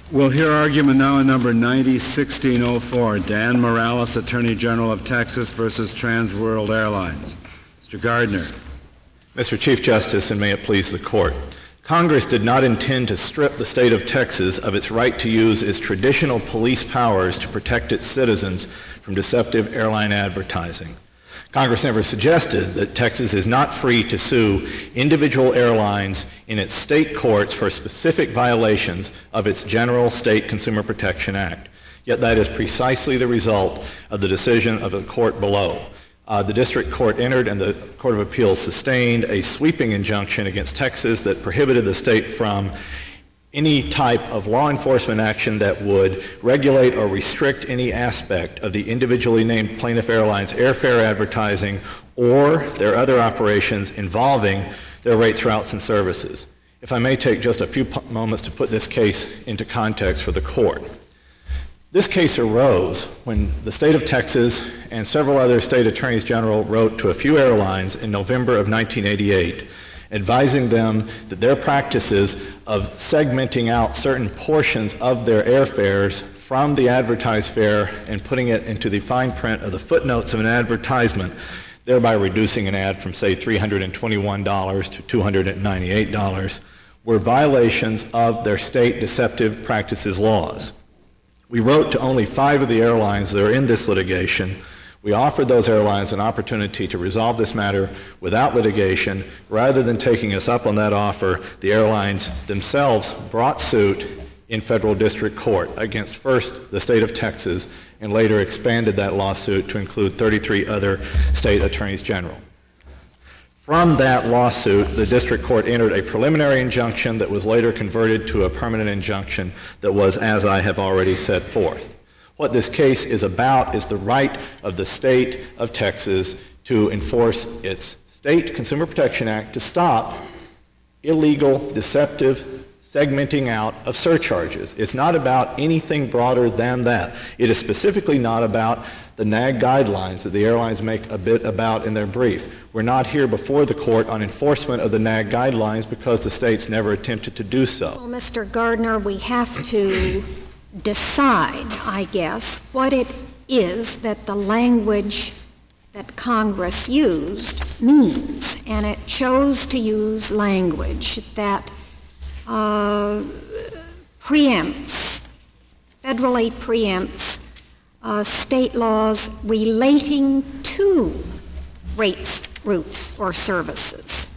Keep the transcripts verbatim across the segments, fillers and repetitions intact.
We'll hear argument now in number ninety sixteen oh four, Dan Morales, Attorney General of Texas versus Trans World Airlines. Mister Gardner. Mister Chief Justice, and may it please the Court, Congress did not intend to strip the state of Texas of its right to use its traditional police powers to protect its citizens from deceptive airline advertising. Congress never suggested that Texas is not free to sue individual airlines in its state courts for specific violations of its general State Consumer Protection Act. Yet that is precisely the result of the decision of the court below. Uh, the district court entered and the Court of Appeals sustained a sweeping injunction against Texas that prohibited the state from any type of law enforcement action that would regulate or restrict any aspect of the individually named plaintiff airlines' airfare advertising or their other operations involving their rates, routes, and services. If I may take just a few p- moments to put this case into context for the court. This case arose when the state of Texas and several other state attorneys general wrote to a few airlines in November of nineteen eighty-eight, advising them that their practices of segmenting out certain portions of their airfares from the advertised fare and putting it into the fine print of the footnotes of an advertisement, thereby reducing an ad from, say, three hundred twenty-one dollars to two hundred ninety-eight dollars, were violations of their state deceptive practices laws. We wrote to only five of the airlines that are in this litigation. We offered those airlines an opportunity to resolve this matter without litigation. Rather than taking us up on that offer, the airlines themselves brought suit in federal district court against first the state of Texas and later expanded that lawsuit to include thirty-three other state attorneys general. From that lawsuit, the district court entered a preliminary injunction that was later converted to a permanent injunction that was, as I have already set forth. What this case is about is the right of the state of Texas to enforce its State Consumer Protection Act to stop illegal, deceptive segmenting out of surcharges. It's not about anything broader than that. It is specifically not about the N A G guidelines that the airlines make a bit about in their brief. We're not here before the court on enforcement of the N A G guidelines because the states never attempted to do so. Well, Mister Gardner, we have to decide, I guess, what it is that the language that Congress used means. And it chose to use language that uh, preempts, federally preempts uh, state laws relating to rates, routes, or services.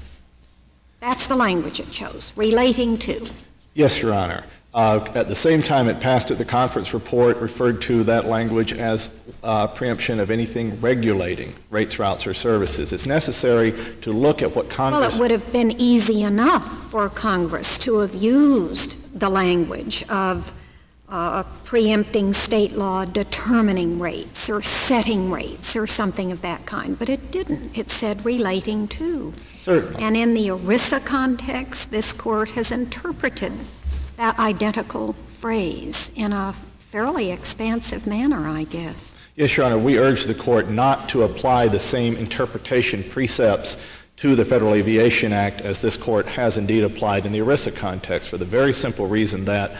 That's the language it chose, relating to. Yes, Your Honor. Uh, at the same time, it passed at the conference report, referred to that language as uh, preemption of anything regulating rates, routes, or services. It's necessary to look at what Congress... Well, it would have been easy enough for Congress to have used the language of uh, preempting state law determining rates or setting rates or something of that kind, but it didn't. It said relating to. Certainly. And in the ERISA context, this court has interpreted that identical phrase in a fairly expansive manner, I guess. Yes, Your Honor. We urge the court not to apply the same interpretation precepts to the Federal Aviation Act as this court has indeed applied in the ERISA context, for the very simple reason that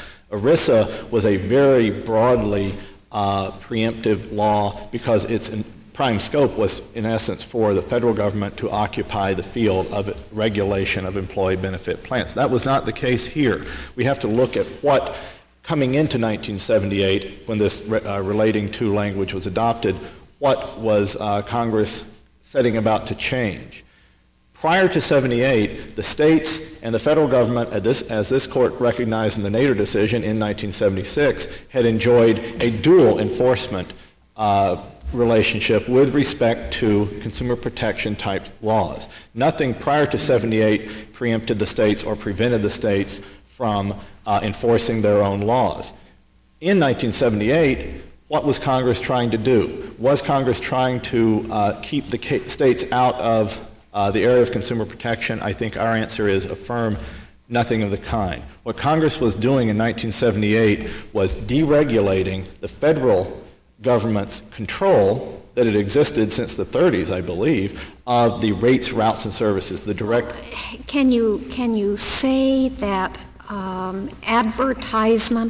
ERISA was a very broadly uh, preemptive law because its in prime scope was, in essence, for the federal government to occupy the field of regulation of employee benefit plans. That was not the case here. We have to look at what, coming into nineteen seventy-eight, when this re- uh, relating to language was adopted, what was uh, Congress setting about to change. Prior to seventy-eight, the states and the federal government, as this, as this court recognized in the Nader decision in nineteen seventy-six, had enjoyed a dual enforcement uh, relationship with respect to consumer protection type laws. Nothing prior to seventy-eight preempted the states or prevented the states from uh, enforcing their own laws. In nineteen seventy-eight, what was Congress trying to do? Was Congress trying to uh, keep the ca- states out of uh, the area of consumer protection? I think our answer is affirm nothing of the kind. What Congress was doing in nineteen seventy-eight was deregulating the federal government's control that had existed since the thirties, I believe, of the rates, routes, and services, the direct... Can you, can you say that um, advertisement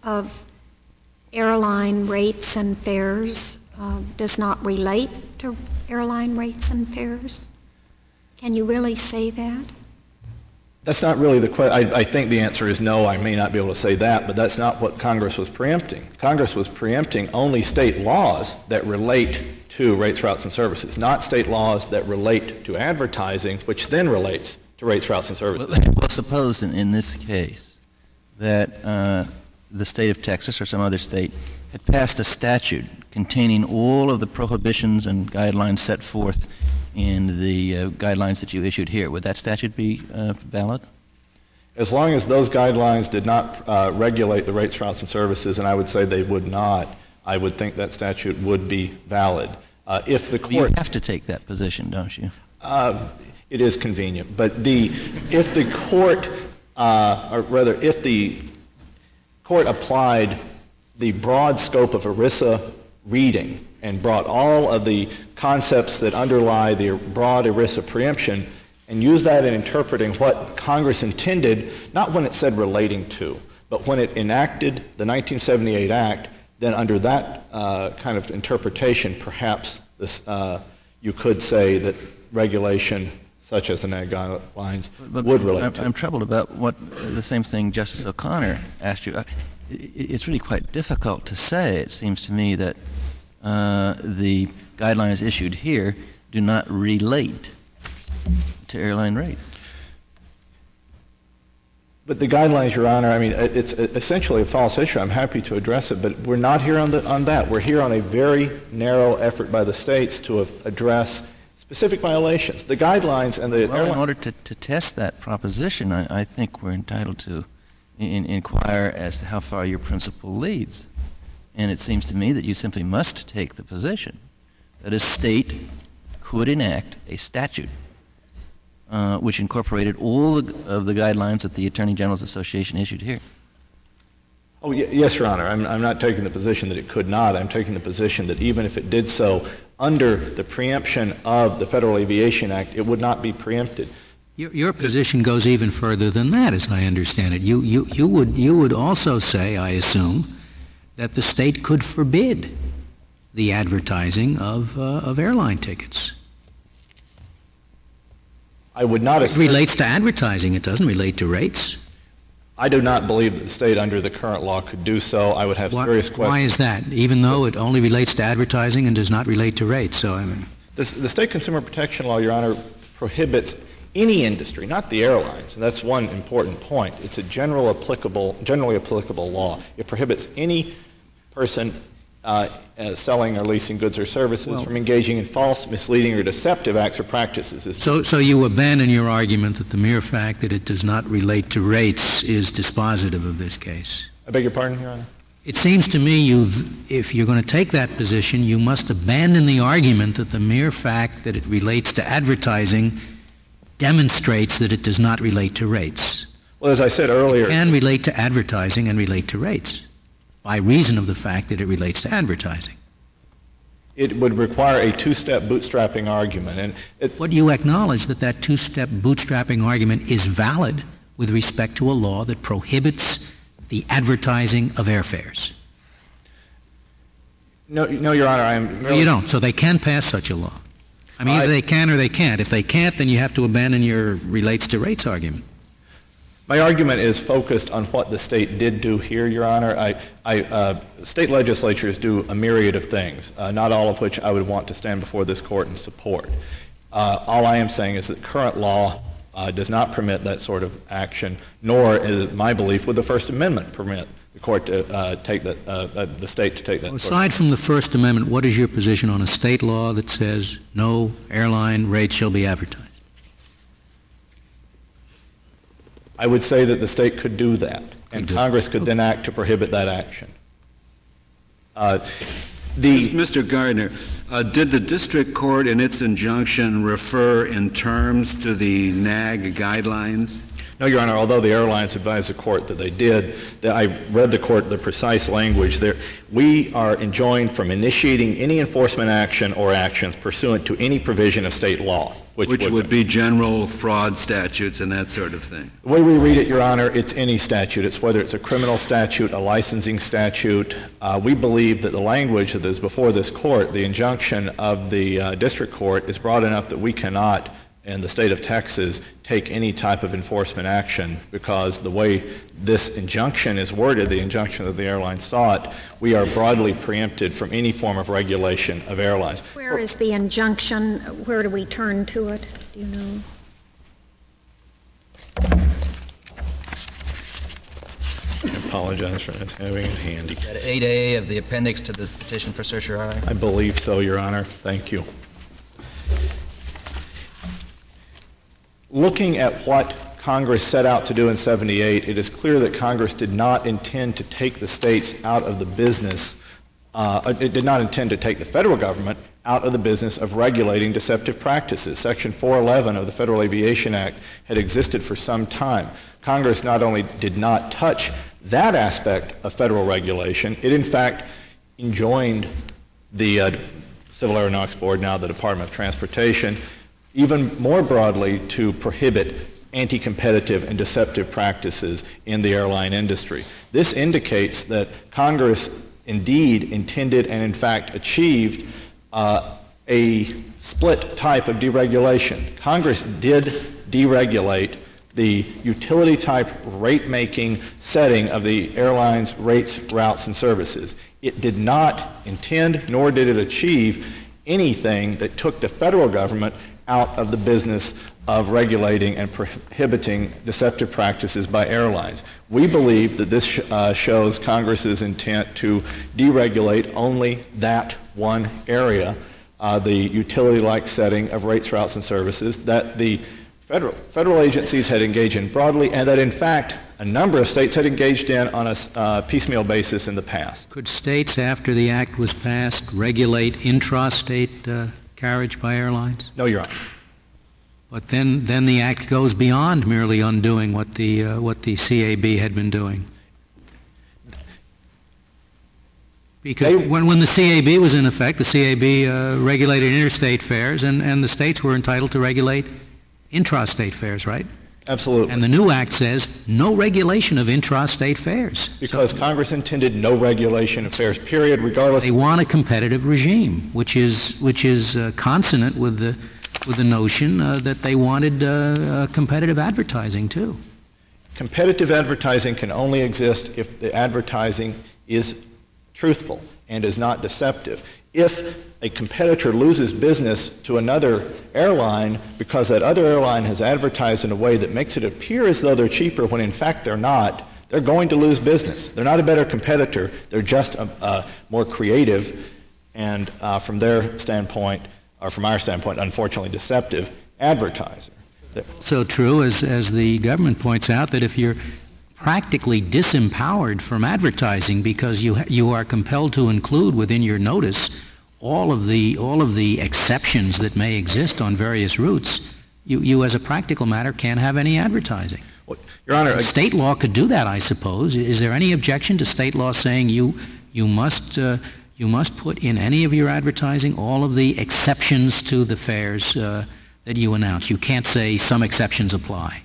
of airline rates and fares uh, does not relate to airline rates and fares? Can you really say that? That's not really the question. I think the answer is no. I may not be able to say that, but that's not what Congress was preempting. Congress was preempting only state laws that relate to rates, routes, and services, not state laws that relate to advertising, which then relates to rates, routes, and services. Well, well suppose in, in this case that uh, the state of Texas or some other state had passed a statute containing all of the prohibitions and guidelines set forth in the uh, guidelines that you issued here. Would that statute be uh, valid? As long as those guidelines did not uh, regulate the rates, routes, and services, and I would say they would not, I would think that statute would be valid. Uh, if the court... You have to take that position, don't you? Uh, it is convenient. But the if the court, uh, or rather, if the court applied the broad scope of ERISA reading and brought all of the concepts that underlie the broad ERISA preemption and used that in interpreting what Congress intended, not when it said relating to, but when it enacted the nineteen seventy-eight Act, then under that uh, kind of interpretation, perhaps this, uh, you could say that regulation such as the N A G guidelines but, would relate I'm, to. I'm troubled about what the same thing Justice O'Connor asked you. It's really quite difficult to say. It seems to me that uh, the guidelines issued here do not relate to airline rates. But the guidelines, Your Honor, I mean, it's essentially a false issue. I'm happy to address it, but we're not here on, the, on that. We're here on a very narrow effort by the states to address specific violations. The guidelines and the... Well, in order to, to test that proposition, I, I think we're entitled to in, inquire as to how far your principle leads. And it seems to me that you simply must take the position that a state could enact a statute uh, which incorporated all the, of the guidelines that the Attorney General's Association issued here. Oh, y- yes, Your Honor. I'm, I'm not taking the position that it could not. I'm taking the position that even if it did so under the preemption of the Federal Aviation Act, it would not be preempted. Your, your position goes even further than that, as I understand it. You, you, you, would, you would also say, I assume, that the state could forbid the advertising of, uh, of airline tickets. I would not It relates to advertising. It doesn't relate to rates. I do not believe that the state under the current law could do so. I would have why, serious questions. Why is that? Even though it only relates to advertising and does not relate to rates. So I mean, the, the state consumer protection law, Your Honor, prohibits any industry, not the airlines, and that's one important point. It's a general applicable, generally applicable law. It prohibits any person uh, uh, selling or leasing goods or services well, from engaging in false, misleading, or deceptive acts or practices. It's so, so you abandon your argument that the mere fact that it does not relate to rates is dispositive of this case? I beg your pardon, Your Honor? It seems to me you, if you're going to take that position, you must abandon the argument that the mere fact that it relates to advertising demonstrates that it does not relate to rates. Well, as I said earlier... It can relate to advertising and relate to rates by reason of the fact that it relates to advertising. It would require a two-step bootstrapping argument. And it, But you acknowledge that that two-step bootstrapping argument is valid with respect to a law that prohibits the advertising of airfares. No, no, Your Honor, I am... No, you don't. So they can pass such a law. I mean, either I, they can or they can't. If they can't, then you have to abandon your relates to rates argument. My argument is focused on what the state did do here, Your Honor. I, I, uh, state legislatures do a myriad of things, uh, not all of which I would want to stand before this court and support. Uh, all I am saying is that current law uh, does not permit that sort of action, nor is my belief would the First Amendment permit the court to uh, take that, uh, uh, the state to take that. Well, aside from the First Amendment, what is your position on a state law that says no airline rates shall be advertised? I would say that the state could do that, and do. Congress could Okay. then act to prohibit that action. Uh, the, Mister Gardner, uh, did the district court in its injunction refer in terms to the N A G guidelines? No, Your Honor, although the airlines advised the court that they did, that I read the court the precise language there. We are enjoined from initiating any enforcement action or actions pursuant to any provision of state law. Which, Which would, would be general fraud statutes and that sort of thing. The way we read it, Your Honor, it's any statute. It's whether it's a criminal statute, a licensing statute. Uh, we believe that the language that is before this court, the injunction of the uh, district court, is broad enough that we cannot, in the state of Texas, take any type of enforcement action, because the way this injunction is worded, the injunction that the airline sought, we are broadly preempted from any form of regulation of airlines. Where is the injunction? Where do we turn to it? Do you know? I apologize for not having it handy. At eight A of the appendix to the petition for certiorari? I believe so, Your Honor. Thank you. Looking at what Congress set out to do in seventy-eight, it is clear that Congress did not intend to take the states out of the business, uh, it did not intend to take the federal government out of the business of regulating deceptive practices. Section four eleven of the Federal Aviation Act had existed for some time. Congress not only did not touch that aspect of federal regulation, it in fact enjoined the uh, Civil Aeronautics Board, now the Department of Transportation, even more broadly to prohibit anti-competitive and deceptive practices in the airline industry. This indicates that Congress indeed intended and in fact achieved uh, a split type of deregulation. Congress did deregulate the utility type rate making setting of the airline's rates, routes, and services. It did not intend nor did it achieve anything that took the federal government out of the business of regulating and prohibiting deceptive practices by airlines. We believe that this sh- uh, shows Congress's intent to deregulate only that one area, uh, the utility-like setting of rates, routes, and services that the federal, federal agencies had engaged in broadly, and that in fact a number of states had engaged in on a uh, piecemeal basis in the past. Could states, after the act was passed, regulate intra-state uh, carriage by airlines? No, Your Honor. But then, then the act goes beyond merely undoing what the uh, what the C A B had been doing. Because they, when, when the C A B was in effect, the C A B uh, regulated interstate fares, and, and the states were entitled to regulate intrastate fares, right? Absolutely. And the new act says no regulation of intrastate fares. Because so, Congress intended no regulation of fares, period, regardless. They want a competitive regime, which is which is uh, consonant with the with the notion uh, that they wanted uh, uh, competitive advertising too. Competitive advertising can only exist if the advertising is truthful and is not deceptive. If a competitor loses business to another airline because that other airline has advertised in a way that makes it appear as though they're cheaper when in fact they're not, they're going to lose business. They're not a better competitor. They're just a, a more creative and, uh, from their standpoint, or from our standpoint, unfortunately deceptive advertiser. So true, as, as the government points out, that if you're practically disempowered from advertising because you you are compelled to include within your notice all of the all of the exceptions that may exist on various routes, you, you as a practical matter can't have any advertising. Well, Your Honor, state law could do that, I suppose. Is there any objection to state law saying you you must uh, you must put in any of your advertising all of the exceptions to the fares uh, that you announce? You can't say some exceptions apply.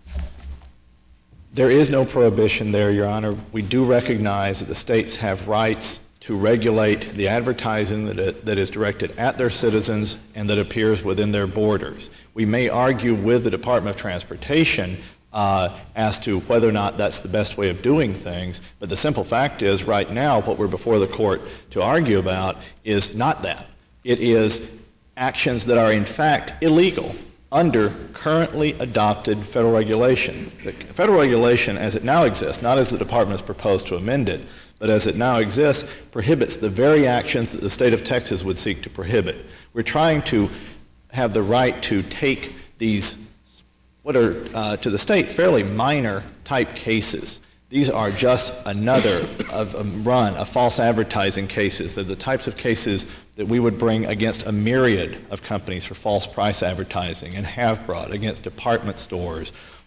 There is no prohibition there, Your Honor. We do recognize that the states have rights to regulate the advertising that, it, that is directed at their citizens and that appears within their borders. We may argue with the Department of Transportation uh, as to whether or not that's the best way of doing things, but the simple fact is right now what we're before the court to argue about is not that. It is actions that are in fact illegal under currently adopted federal regulation. The federal regulation as it now exists, not as the Department has proposed to amend it, but as it now exists, prohibits the very actions that the state of Texas would seek to prohibit. We're trying to have the right to take these, what are uh, to the state fairly minor type cases. These are just another of a run of false advertising cases. They're the types of cases that we would bring against a myriad of companies for false price advertising and have brought against department stores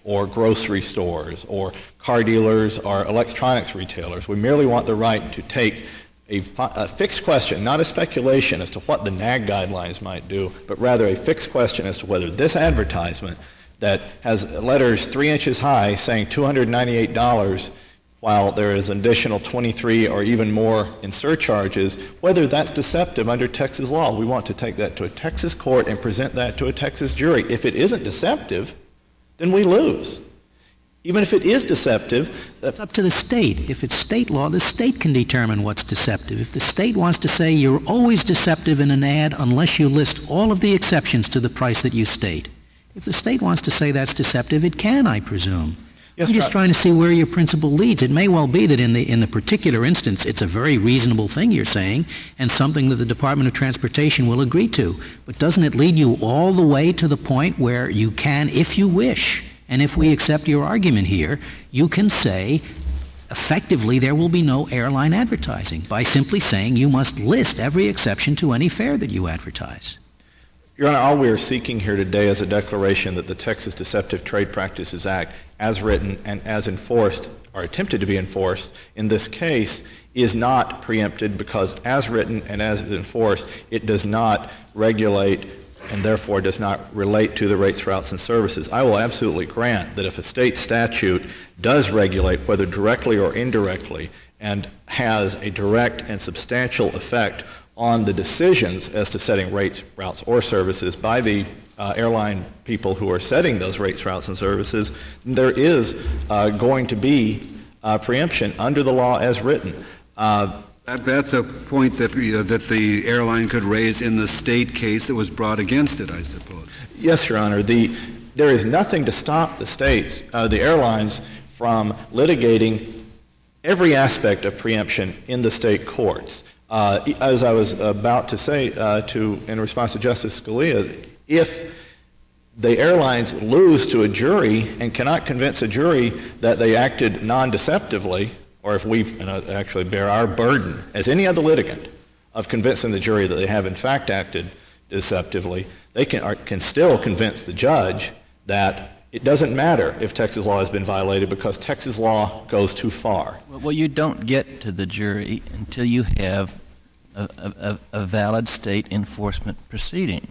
or grocery stores or car dealers or electronics retailers. We merely want the right to take a, fi- a fixed question, not a speculation as to what the N A G guidelines might do, but rather a fixed question as to whether this advertisement that has letters three inches high saying two hundred ninety-eight dollars while there is an additional twenty-three or even more in surcharges, whether that's deceptive under Texas law. We want to take that to a Texas court and present that to a Texas jury. If it isn't deceptive, then we lose. Even if it is deceptive, that's up to the state. If it's state law, the state can determine what's deceptive. If the state wants to say you're always deceptive in an ad unless you list all of the exceptions to the price that you state, if the state wants to say that's deceptive, it can, I presume. Yes, I'm just trying to see where your principle leads. It may well be that in the in the particular instance, it's a very reasonable thing you're saying and something that the Department of Transportation will agree to. But doesn't it lead you all the way to the point where you can, if you wish, and if we accept your argument here, you can say effectively there will be no airline advertising by simply saying you must list every exception to any fare that you advertise? Your Honor, all we are seeking here today is a declaration that the Texas Deceptive Trade Practices Act, as written and as enforced, or attempted to be enforced, in this case, is not preempted because as written and as enforced, it does not regulate and therefore does not relate to the rates, routes, and services. I will absolutely grant that if a state statute does regulate, whether directly or indirectly, and has a direct and substantial effect on the decisions as to setting rates, routes, or services by the uh, airline people who are setting those rates, routes, and services, there is uh, going to be uh, preemption under the law as written. Uh, that, that's a point that, uh, that the airline could raise in the state case that was brought against it, I suppose. Yes, Your Honor. The, there is nothing to stop the states, uh, the airlines, from litigating every aspect of preemption in the state courts. Uh, as I was about to say uh, to, in response to Justice Scalia, if the airlines lose to a jury and cannot convince a jury that they acted non-deceptively, or if we uh, actually bear our burden as any other litigant of convincing the jury that they have in fact acted deceptively, they can, are, can still convince the judge that it doesn't matter if Texas law has been violated because Texas law goes too far. Well, you don't get to the jury until you have a, a, a valid state enforcement proceeding.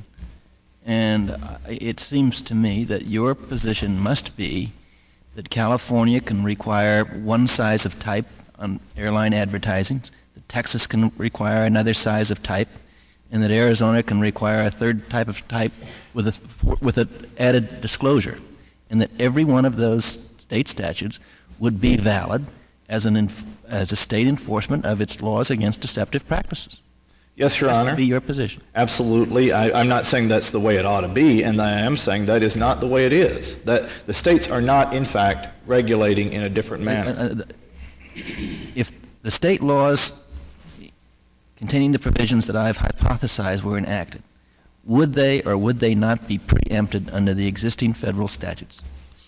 And it seems to me that your position must be that California can require one size of type on airline advertising, that Texas can require another size of type, and that Arizona can require a third type of type with a, with an added disclosure, and that every one of those state statutes would be valid as an inf- as a state enforcement of its laws against deceptive practices. Yes, Your That's Honor. to be your position. Absolutely. I, I'm not saying that's the way it ought to be, and I am saying that is not the way it is. That the states are not, in fact, regulating in a different manner. Uh, uh, if the state laws containing the provisions that I've hypothesized were enacted, would they or would they not be preempted under the existing federal statutes?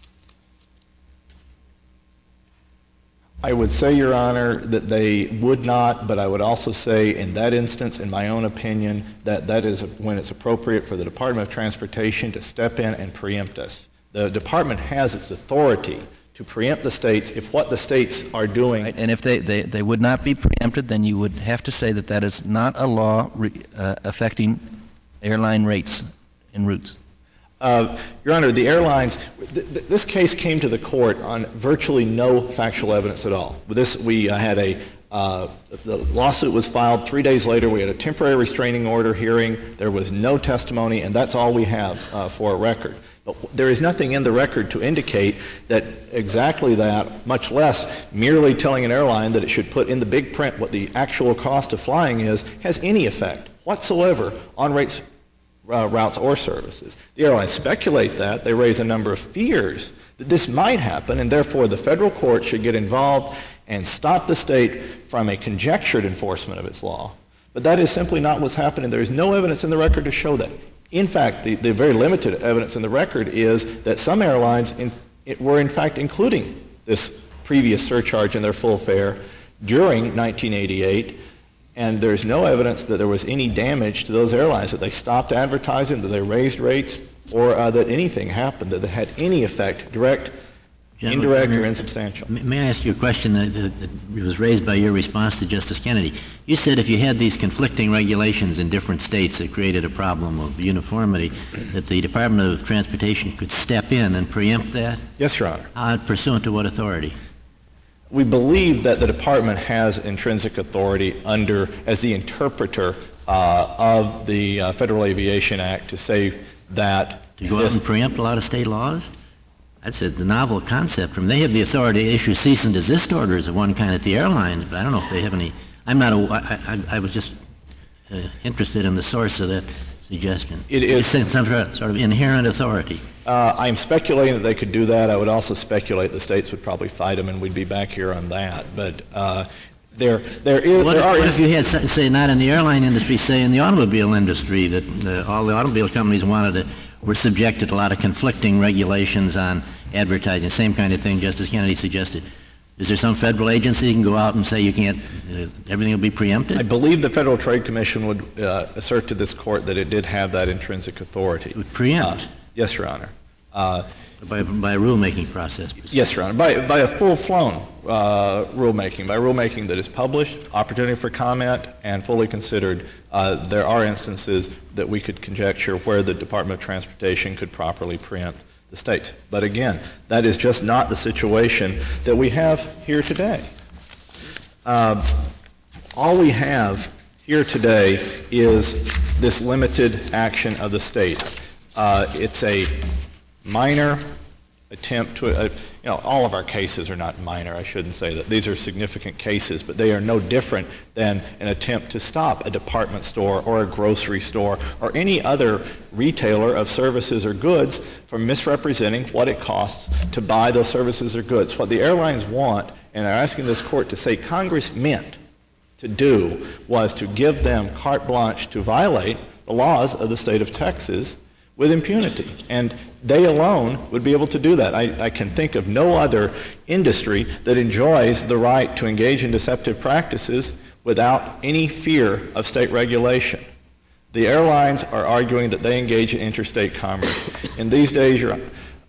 I would say, Your Honor, that they would not, but I would also say in that instance, in my own opinion, that that is when it's appropriate for the Department of Transportation to step in and preempt us. The department has its authority to preempt the states if what the states are doing. Right. And if they, they, they would not be preempted, then you would have to say that that is not a law re, uh, affecting airline rates and routes. Uh, Your Honor, the airlines, th- th- this case came to the court on virtually no factual evidence at all. With this, we uh, had a, uh, the lawsuit was filed three days later. We had a temporary restraining order hearing. There was no testimony, and that's all we have uh, for a record. But there is nothing in the record to indicate that exactly that, much less merely telling an airline that it should put in the big print what the actual cost of flying is, has any effect whatsoever on rates, Uh, routes, or services. The airlines speculate that. They raise a number of fears that this might happen, and therefore the federal court should get involved and stop the state from a conjectured enforcement of its law. But that is simply not what's happening. There is no evidence in the record to show that. In fact, the, the very limited evidence in the record is that some airlines in, it were in fact including this previous surcharge in their full fare during nineteen eighty-eight, and there's no evidence that there was any damage to those airlines, that they stopped advertising, that they raised rates. or uh, that anything happened that had any effect, direct, General indirect, Turner, or insubstantial. May I ask you a question that, that, that was raised by your response to Justice Kennedy? You said if you had these conflicting regulations in different states that created a problem of uniformity, that the Department of Transportation could step in and preempt that? Yes, Your Honor. Uh, pursuant to what authority? We believe that the department has intrinsic authority under, as the interpreter uh, of the uh, Federal Aviation Act, to say that To go out and preempt a lot of state laws? That's a novel concept. From they have the authority to issue cease and desist orders of one kind at the airlines, but I don't know if they have any. I'm not. A, I, I, I was just uh, interested in the source of that suggestion. It is some sort of inherent authority. Uh, I'm speculating that they could do that. I would also speculate the states would probably fight them, and we'd be back here on that. But uh, there, there is. What, there if, are what if you had, say, not in the airline industry, say in the automobile industry, that uh, all the automobile companies wanted to, were subjected to a lot of conflicting regulations on advertising, same kind of thing Justice Kennedy suggested. Is there some federal agency that can go out and say you can't, uh, everything will be preempted? I believe the Federal Trade Commission would uh, assert to this court that it did have that intrinsic authority. It would preempt? Uh, yes, Your Honor. Uh, by, by a rulemaking process? Yes, Your Honor. By, by a full-flown uh, rulemaking, by rulemaking that is published, opportunity for comment, and fully considered. Uh, there are instances that we could conjecture where the Department of Transportation could properly preempt the states. But again, that is just not the situation that we have here today. Uh, all we have here today is this limited action of the state. Uh, it's a minor attempt to, uh, you know, all of our cases are not minor, I shouldn't say that. These are significant cases, but they are no different than an attempt to stop a department store or a grocery store or any other retailer of services or goods from misrepresenting what it costs to buy those services or goods. What the airlines want, and are asking this court to say Congress meant to do, was to give them carte blanche to violate the laws of the state of Texas with impunity. And they alone would be able to do that. I, I can think of no other industry that enjoys the right to engage in deceptive practices without any fear of state regulation. The airlines are arguing that they engage in interstate commerce. In these days, you're,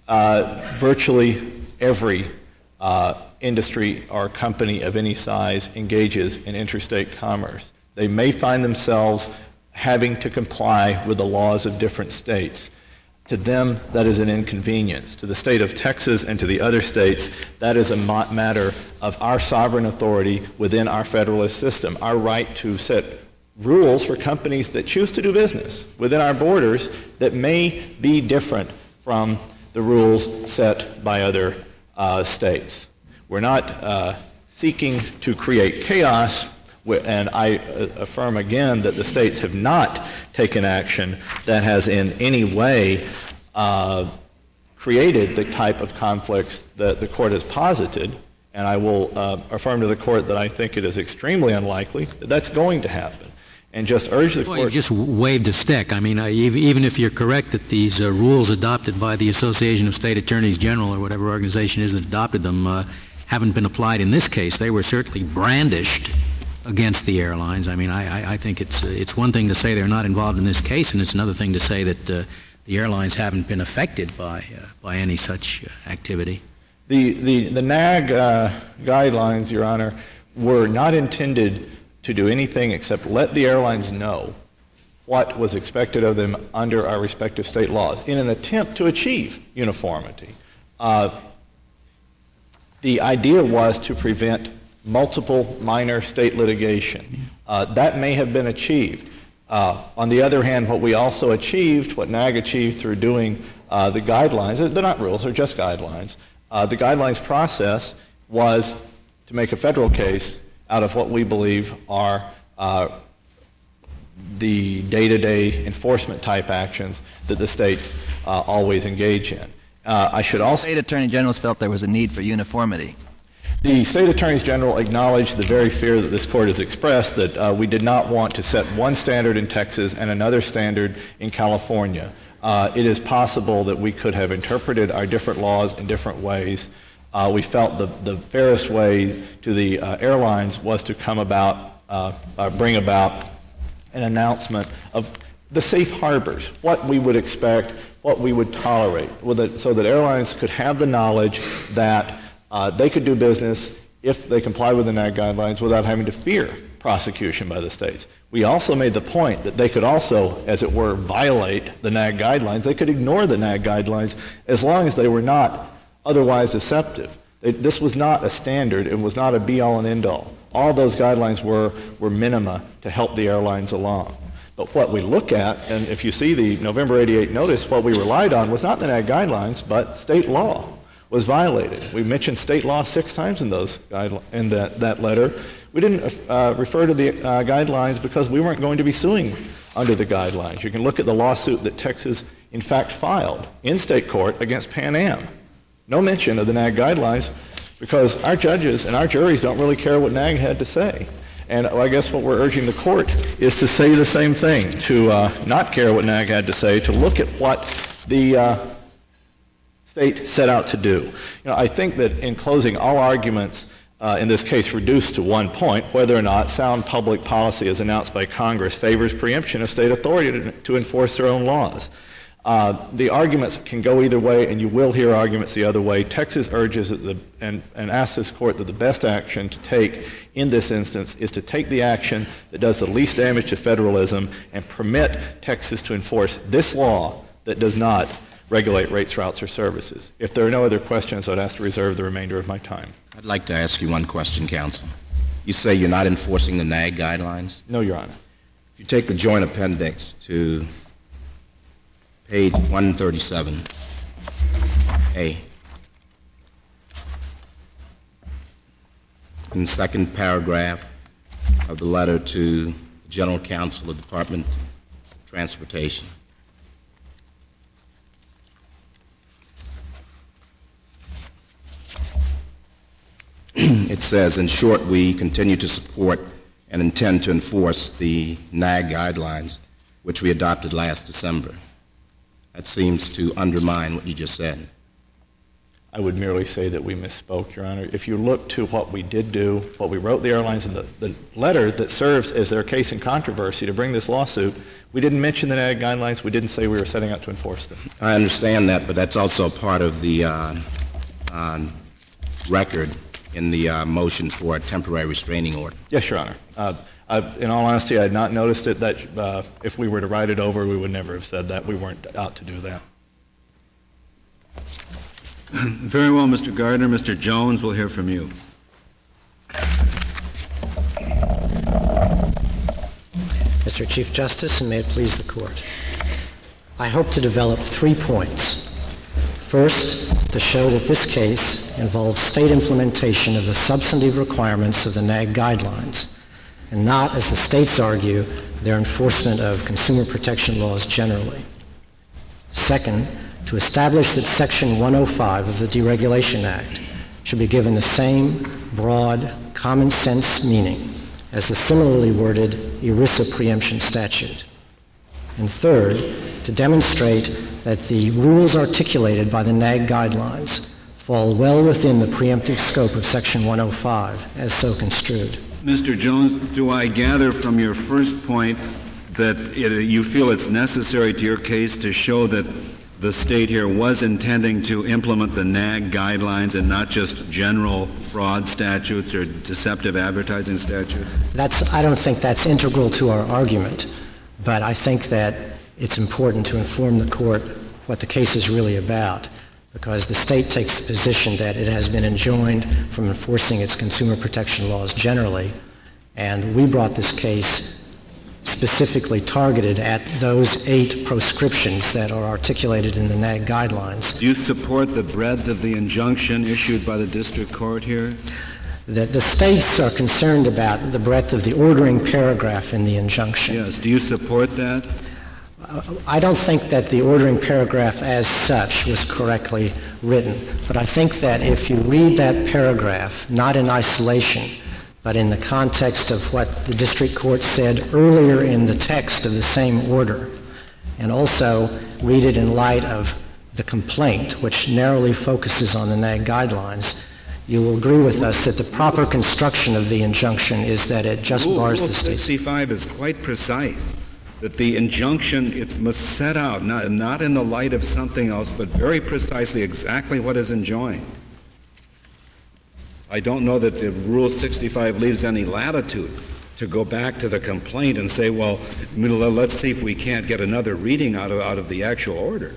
uh, virtually every uh, industry or company of any size engages in interstate commerce. They may find themselves having to comply with the laws of different states. To them, that is an inconvenience. To the state of Texas and to the other states, that is a matter of our sovereign authority within our federalist system, our right to set rules for companies that choose to do business within our borders that may be different from the rules set by other uh, states. We're not uh, seeking to create chaos, and I affirm again that the states have not taken action that has in any way uh, created the type of conflicts that the court has posited, and I will uh, affirm to the court that I think it is extremely unlikely that that's going to happen. And just urge the well, court... you just waved a stick. I mean, I, even if you're correct that these uh, rules adopted by the Association of State Attorneys General or whatever organization is that adopted them uh, haven't been applied in this case, they were certainly brandished against the airlines. I mean, I, I think it's uh, it's one thing to say they're not involved in this case, and it's another thing to say that uh, the airlines haven't been affected by uh, by any such uh, activity. The the the N A G uh, guidelines, Your Honor, were not intended to do anything except let the airlines know what was expected of them under our respective state laws in an attempt to achieve uniformity. Uh, the idea was to prevent multiple minor state litigation. Uh, that may have been achieved. Uh, on the other hand, what we also achieved, what N A G achieved through doing uh, the guidelines, they're not rules, they're just guidelines. Uh, the guidelines process was to make a federal case out of what we believe are uh, the day-to-day enforcement type actions that the states uh, always engage in. Uh, I should also... State attorney generals felt there was a need for uniformity. The state attorneys general acknowledged the very fear that this court has expressed, that uh, we did not want to set one standard in Texas and another standard in California. Uh, it is possible that we could have interpreted our different laws in different ways. Uh, we felt the, the fairest way to the uh, airlines was to come about, uh, uh, bring about an announcement of the safe harbors, what we would expect, what we would tolerate, so that airlines could have the knowledge that uh, they could do business if they comply with the N A G guidelines without having to fear prosecution by the states. We also made the point that they could also, as it were, violate the N A G guidelines. They could ignore the N A G guidelines as long as they were not otherwise deceptive. They, this was not a standard. It was not a be-all and end-all. All those guidelines were, were minima to help the airlines along. But what we look at, and if you see the November eighty-eight notice, what we relied on was not the N A G guidelines, but state law was violated. We mentioned state law six times in those guidelines, in that, that letter. We didn't uh, refer to the uh, guidelines because we weren't going to be suing under the guidelines. You can look at the lawsuit that Texas, in fact, filed in state court against Pan Am. No mention of the N A G guidelines because our judges and our juries don't really care what N A G had to say. And I guess what we're urging the court is to say the same thing, to uh, not care what N A G had to say, to look at what the uh, state set out to do. You know, I think that in closing, all arguments uh, in this case reduced to one point, whether or not sound public policy as announced by Congress favors preemption of state authority to, to enforce their own laws. Uh, the arguments can go either way, and you will hear arguments the other way. Texas urges that the, and, and asks this court that the best action to take in this instance is to take the action that does the least damage to federalism and permit Texas to enforce this law that does not regulate rates, routes, or services. If there are no other questions, I'd ask to reserve the remainder of my time. I'd like to ask you one question, counsel. You say you're not enforcing the N A G guidelines? No, Your Honor. If you take the joint appendix to page one thirty-seven A, in the second paragraph of the letter to the General Counsel of the Department of Transportation, it says, in short, we continue to support and intend to enforce the N A G guidelines, which we adopted last December. That seems to undermine what you just said. I would merely say that we misspoke, Your Honor. If you look to what we did do, what we wrote the airlines in the, the letter that serves as their case in controversy to bring this lawsuit, we didn't mention the N A G guidelines. We didn't say we were setting out to enforce them. I understand that, but that's also part of the uh, uh, record in the uh, motion for a temporary restraining order. Yes, Your Honor. Uh, I, in all honesty, I had not noticed it. That uh, if we were to write it over, we would never have said that. We weren't out to do that. Very well, Mister Gardner. Mister Jones, we'll hear from you. Mister Chief Justice, and may it please the Court, I hope to develop three points. First, to show that this case involves state implementation of the substantive requirements of the N A G guidelines, and not, as the states argue, their enforcement of consumer protection laws generally. Second, to establish that Section one oh five of the Deregulation Act should be given the same broad, common-sense meaning as the similarly worded ERISA preemption statute. And third, to demonstrate that the rules articulated by the N A G guidelines fall well within the preemptive scope of Section one oh five as so construed. Mister Jones, do I gather from your first point that it, you feel it's necessary to your case to show that the state here was intending to implement the N A G guidelines and not just general fraud statutes or deceptive advertising statutes? That's, I don't think that's integral to our argument, but I think that it's important to inform the Court what the case is really about, because the state takes the position that it has been enjoined from enforcing its consumer protection laws generally, and we brought this case specifically targeted at those eight proscriptions that are articulated in the N A G guidelines. Do you support the breadth of the injunction issued by the district court here? The, the states are concerned about the breadth of the ordering paragraph in the injunction. Yes. Do you support that? Uh, I don't think that the ordering paragraph as such was correctly written, but I think that if you read that paragraph, not in isolation, but in the context of what the district court said earlier in the text of the same order, and also read it in light of the complaint, which narrowly focuses on the N A G guidelines, you will agree with us that the proper construction of the injunction is that it just Rule, bars Rule the state. sixty-five is quite precise. that the injunction, it must set out, not, not in the light of something else, but very precisely exactly what is enjoined. I don't know that the Rule sixty-five leaves any latitude to go back to the complaint and say, well, let's see if we can't get another reading out of, out of the actual order.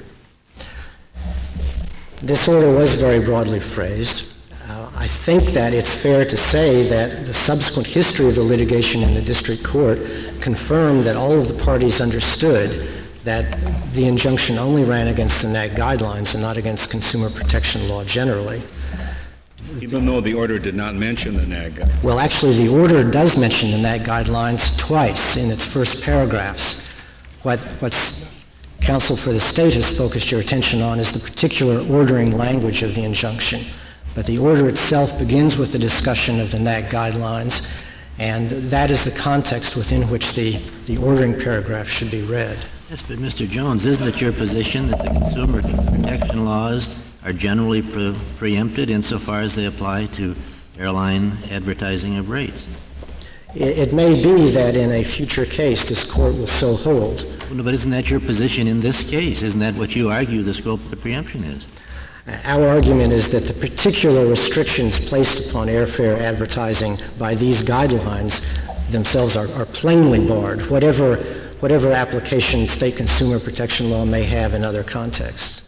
This order was very broadly phrased. Uh, I think that it's fair to say that the subsequent history of the litigation in the district court confirmed that all of the parties understood that the injunction only ran against the N A G guidelines and not against consumer protection law generally. Even though the order did not mention the N A G guidelines. Well, actually, the order does mention the N A G guidelines twice in its first paragraphs. What, what counsel for the state has focused your attention on is the particular ordering language of the injunction. But the order itself begins with the discussion of the N A G guidelines, and that is the context within which the, the ordering paragraph should be read. Yes, but Mister Jones, isn't it your position that the consumer protection laws are generally pre- preempted insofar as they apply to airline advertising of rates? It, it may be that in a future case this court will so hold. Well, but isn't that your position in this case? Isn't that what you argue the scope of the preemption is? Our argument is that the particular restrictions placed upon airfare advertising by these guidelines themselves are, are plainly barred, whatever, whatever application state consumer protection law may have in other contexts.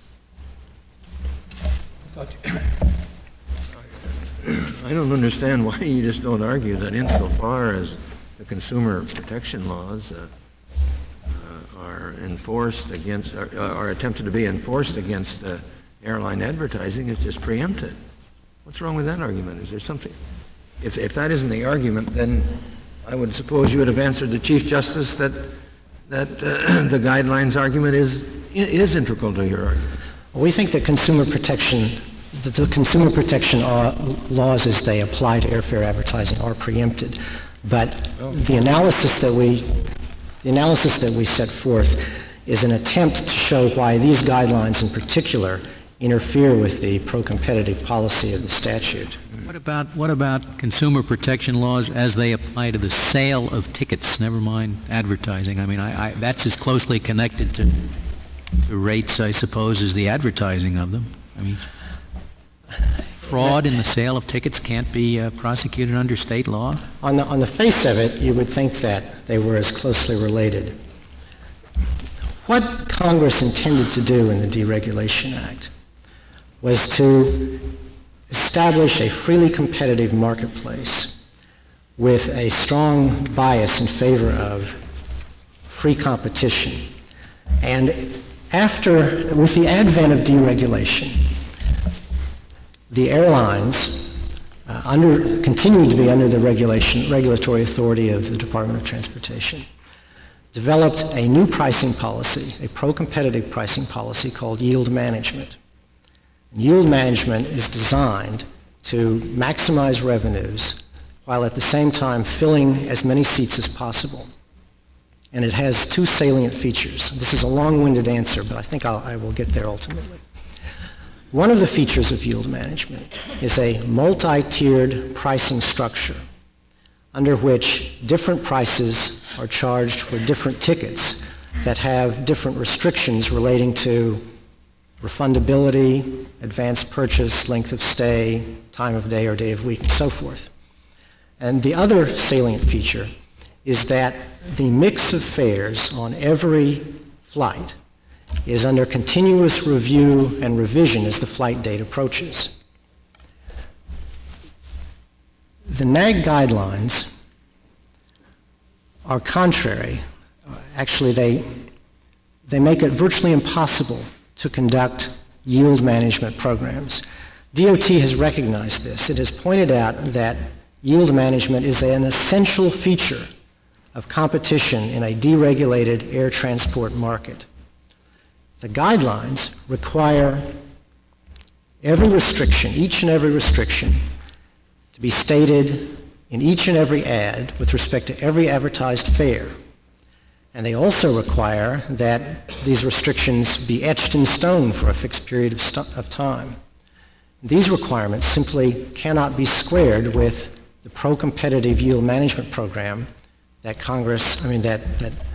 I don't understand why you just don't argue that insofar as the consumer protection laws uh, uh, are enforced against, are, are attempted to be enforced against uh, airline advertising, it's just preempted. What's wrong with that argument? Is there something? If, if that isn't the argument, then I would suppose you would have answered the Chief Justice that that uh, the guidelines argument is is integral to your argument. We think that consumer protection, that the consumer protection laws as they apply to airfare advertising are preempted, but oh. the analysis that we, the analysis that we set forth is an attempt to show why these guidelines in particular interfere with the pro-competitive policy of the statute. What about what about consumer protection laws as they apply to the sale of tickets? Never mind advertising. I mean, I, I, that's as closely connected to, to rates, I suppose, as the advertising of them. I mean, fraud in the sale of tickets can't be uh, prosecuted under state law? On the, on the face of it, you would think that they were as closely related. What Congress intended to do in the Deregulation Act was to establish a freely competitive marketplace with a strong bias in favor of free competition. And after, with the advent of deregulation, the airlines uh, under, continued to be under the regulation, regulatory authority of the Department of Transportation, developed a new pricing policy, a pro-competitive pricing policy called yield management. And yield management is designed to maximize revenues while at the same time filling as many seats as possible. And it has two salient features. This is a long-winded answer, but I think I'll, I will get there ultimately. One of the features of yield management is a multi-tiered pricing structure under which different prices are charged for different tickets that have different restrictions relating to refundability, advanced purchase, length of stay, time of day or day of week, and so forth. And the other salient feature is that the mix of fares on every flight is under continuous review and revision as the flight date approaches. The N A G guidelines are contrary. Actually, they, they make it virtually impossible to conduct yield management programs. D O T has recognized this. It has pointed out that yield management is an essential feature of competition in a deregulated air transport market. The guidelines require every restriction, each and every restriction, to be stated in each and every ad with respect to every advertised fare. And they also require that these restrictions be etched in stone for a fixed period of, st- of time. These requirements simply cannot be squared with the pro-competitive yield management program that Congress, I mean, that, that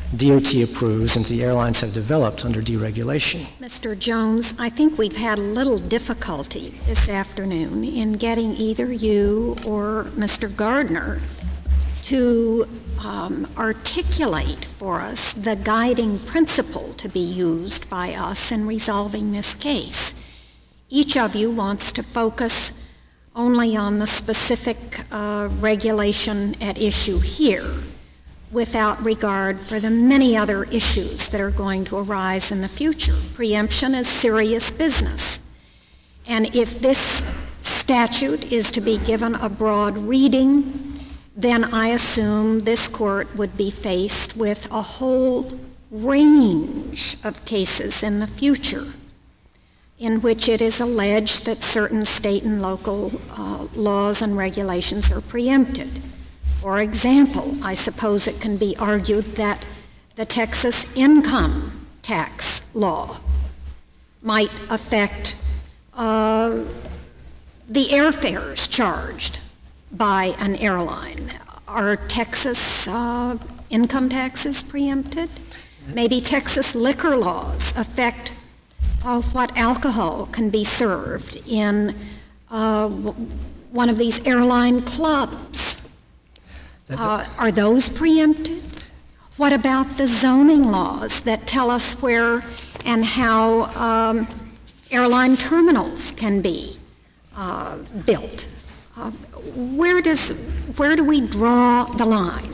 D O T approves and the airlines have developed under deregulation. Mister Jones, I think we've had a little difficulty this afternoon in getting either you or Mister Gardner to um, articulate for us the guiding principle to be used by us in resolving this case. Each of you wants to focus only on the specific uh, regulation at issue here, without regard for the many other issues that are going to arise in the future. Preemption is serious business. And if this statute is to be given a broad reading, then I assume this court would be faced with a whole range of cases in the future in which it is alleged that certain state and local uh, laws and regulations are preempted. For example, I suppose it can be argued that the Texas income tax law might affect uh, the airfares charged by an airline. Are Texas uh, income taxes preempted? Maybe Texas liquor laws affect uh, what alcohol can be served in uh, one of these airline clubs. Uh, are those preempted? What about the zoning laws that tell us where and how um, airline terminals can be uh, built? Uh, where does where do we draw the line?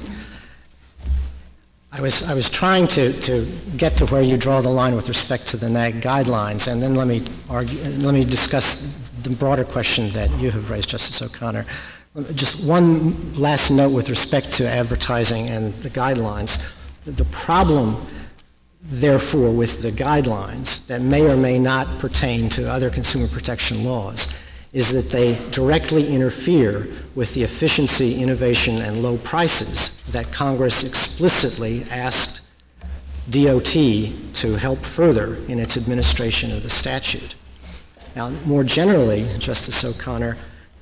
I was I was trying to, to get to where you draw the line with respect to the N A G guidelines, and then let me argue, let me discuss the broader question that you have raised, Justice O'Connor. Just one last note with respect to advertising and the guidelines. The problem, therefore, with the guidelines that may or may not pertain to other consumer protection laws is that they directly interfere with the efficiency, innovation, and low prices that Congress explicitly asked D O T to help further in its administration of the statute. Now, more generally, Justice O'Connor,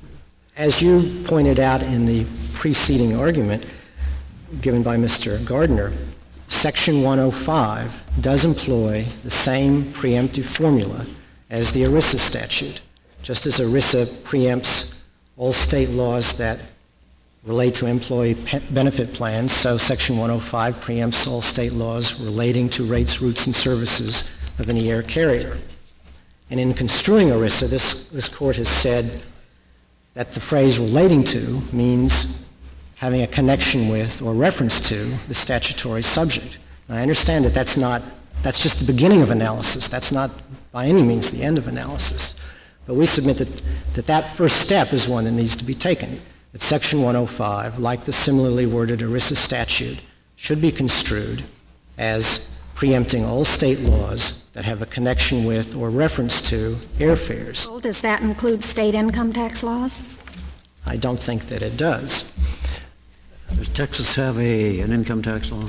as you pointed out in the preceding argument given by Mister Gardner, Section one oh five does employ the same preemptive formula as the ERISA statute. Just as ERISA preempts all state laws that relate to employee pe- benefit plans, so Section one oh five preempts all state laws relating to rates, routes, and services of any air carrier. And in construing ERISA, this, this court has said that the phrase relating to means having a connection with or reference to the statutory subject. Now, I understand that that's not, that's just the beginning of analysis. That's not by any means the end of analysis. But we submit that that, that first step is one that needs to be taken, that Section one oh five, like the similarly worded ERISA statute, should be construed as preempting all state laws that have a connection with or reference to airfares. Well, does that include state income tax laws? I don't think that it does. Does Texas have a, an income tax law?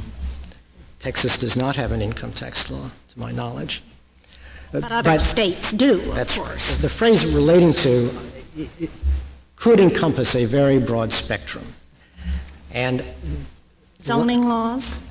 Texas does not have an income tax law, to my knowledge. But other but states do, of that's course. The phrase relating to it, it could encompass a very broad spectrum. And zoning laws?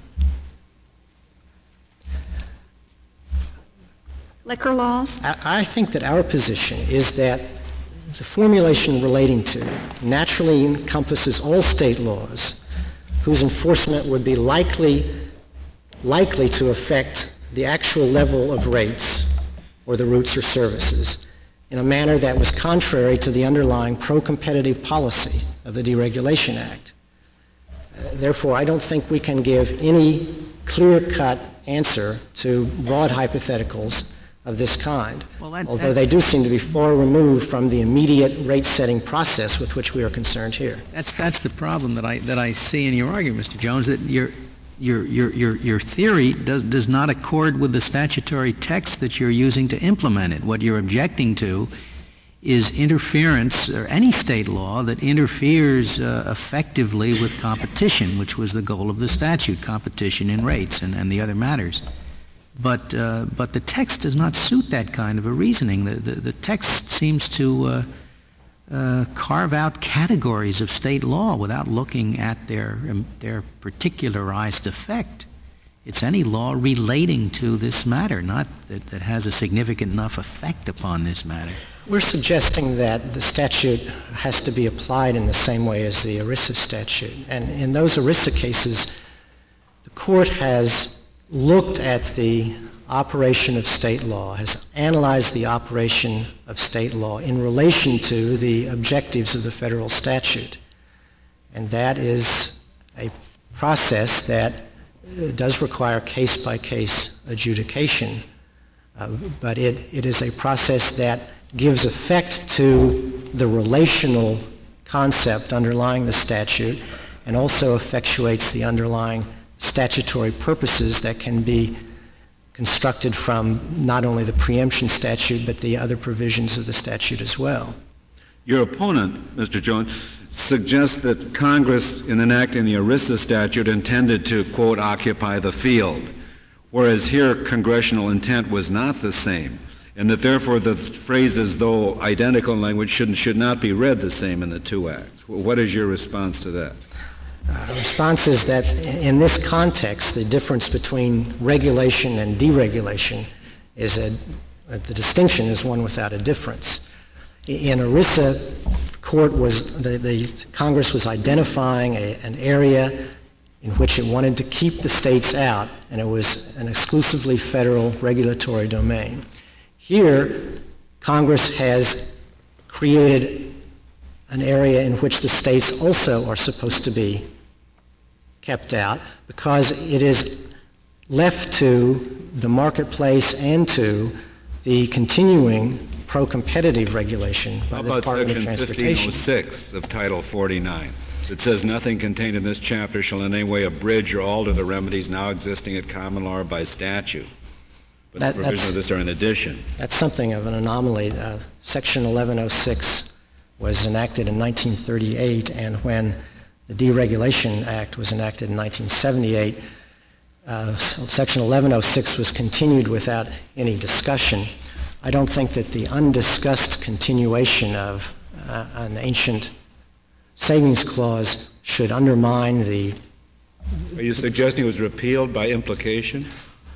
Liquor laws? I, I think that our position is that the formulation relating to naturally encompasses all state laws whose enforcement would be likely likely to affect the actual level of rates or the routes or services in a manner that was contrary to the underlying pro-competitive policy of the Deregulation Act. Uh, therefore, I don't think we can give any clear-cut answer to broad hypotheticals of this kind, well, that, although that, they do seem to be far removed from the immediate rate-setting process with which we are concerned here. That's that's the problem that I that I see in your argument, Mister Jones, that your your your your, your theory does does not accord with the statutory text that you're using to implement it. What you're objecting to is interference, or any state law that interferes uh, effectively with competition, which was the goal of the statute, competition in rates and, and the other matters. But uh, but the text does not suit that kind of a reasoning. The the, the text seems to uh, uh, carve out categories of state law without looking at their um, their particularized effect. It's any law relating to this matter, not that, that has a significant enough effect upon this matter. We're suggesting that the statute has to be applied in the same way as the ERISA statute. And in those ERISA cases, the court has looked at the operation of state law, has analyzed the operation of state law in relation to the objectives of the federal statute. And that is a process that uh, does require case-by-case adjudication, uh, but it, it is a process that gives effect to the relational concept underlying the statute and also effectuates the underlying statutory purposes that can be constructed from not only the preemption statute but the other provisions of the statute as well. Your opponent, Mister Jones, suggests that Congress, in enacting the ERISA statute, intended to, quote, occupy the field, whereas here congressional intent was not the same, and that therefore the phrases, though identical in language, should, should not be read the same in the two acts. What is your response to that? Uh, the response is that in this context, the difference between regulation and deregulation is a, the distinction is one without a difference. In ERISA, the court was, the, the Congress was identifying a, an area in which it wanted to keep the states out, and it was an exclusively federal regulatory domain. Here, Congress has created an area in which the states also are supposed to be kept out because it is left to the marketplace and to the continuing pro-competitive regulation by the Department of Transportation. How about Section fifteen oh six of Title forty-nine? It says nothing contained in this chapter shall in any way abridge or alter the remedies now existing at common law or by statute. But That- the provisions of this are in addition. That's something of an anomaly. Uh, Section eleven oh six was enacted in nineteen thirty-eight, and when the Deregulation Act was enacted in nineteen seventy-eight, uh, Section eleven oh six was continued without any discussion. I don't think that the undiscussed continuation of uh, an ancient savings clause should undermine the... Are you suggesting it was repealed by implication?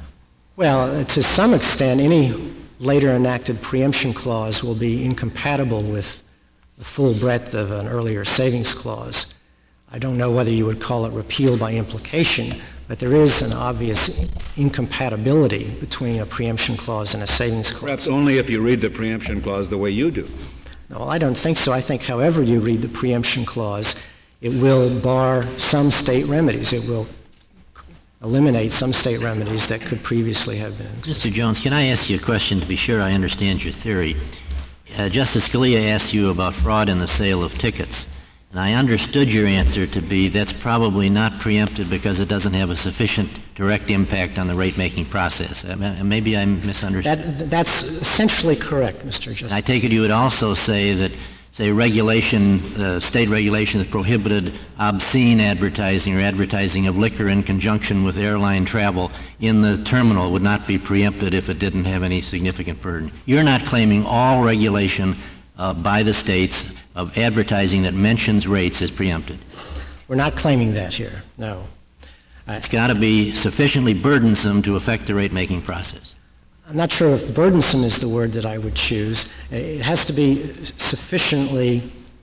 Well, to some extent, any later enacted preemption clause will be incompatible with the full breadth of an earlier savings clause. I don't know whether you would call it repeal by implication, but there is an obvious incompatibility between a preemption clause and a savings clause. Perhaps only if you read the preemption clause the way you do. No, I don't think so. I think however you read the preemption clause, it will bar some state remedies. It will eliminate some state remedies that could previously have been existing. Mister Jones, can I ask you a question to be sure I understand your theory? Uh, Justice Scalia asked you about fraud in the sale of tickets, and I understood your answer to be that's probably not preempted because it doesn't have a sufficient direct impact on the rate-making process. Uh, maybe I misunderstood. That, that's essentially correct, Mister Justice. I take it you would also say that, say, regulation, uh, state regulation that prohibited obscene advertising or advertising of liquor in conjunction with airline travel in the terminal would not be preempted if it didn't have any significant burden. You're not claiming all regulation uh, by the states of advertising that mentions rates is preempted. We're not claiming that here, no. Uh, it's got to be sufficiently burdensome to affect the rate-making process. I'm not sure if burdensome is the word that I would choose. It has to be sufficiently,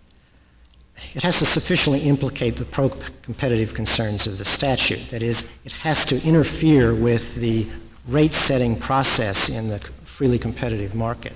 it has to sufficiently implicate the pro-competitive concerns of the statute. That is, it has to interfere with the rate-setting process in the freely competitive market.